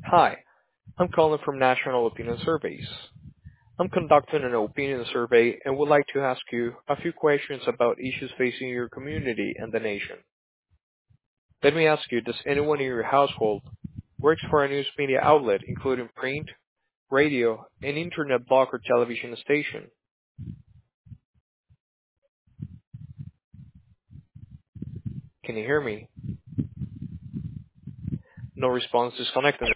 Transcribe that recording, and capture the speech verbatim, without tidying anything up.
Hi, I'm calling from National Opinion Surveys. I'm conducting an opinion survey and would like to ask you a few questions about issues facing your community and the nation. Let me ask you, does anyone in your household works for a news media outlet, including print, radio, and internet blog or television station? Can you hear me? No response, disconnected.